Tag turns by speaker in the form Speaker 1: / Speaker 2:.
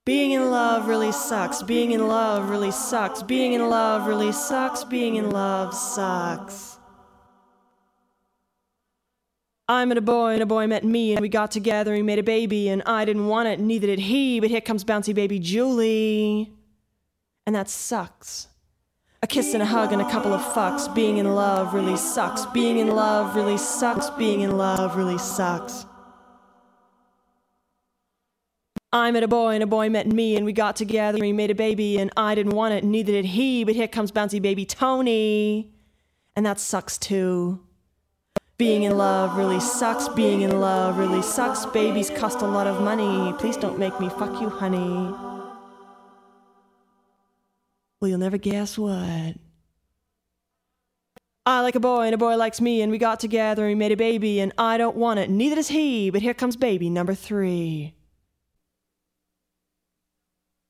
Speaker 1: Being in love really sucks. Being in love really sucks. Being in love really sucks. Being in love sucks. I met a boy and a boy met me and we got together and we made a baby and I didn't want it, neither did he, but here comes bouncy baby Julie. And that sucks. A kiss and a hug and a couple of fucks. Being in love really sucks. Being in love really sucks. Being in love really sucks. I met a boy and a boy met me and we got together and we made a baby and I didn't want it, neither did he, but here comes bouncy baby Tony. And that sucks too. Being in love really sucks. Being in love really sucks. Babies cost a lot of money. Please don't make me fuck you, honey. Well, you'll never guess what. I like a boy and a boy likes me and we got together and we made a baby and I don't want it, neither does he, but here comes baby number 3.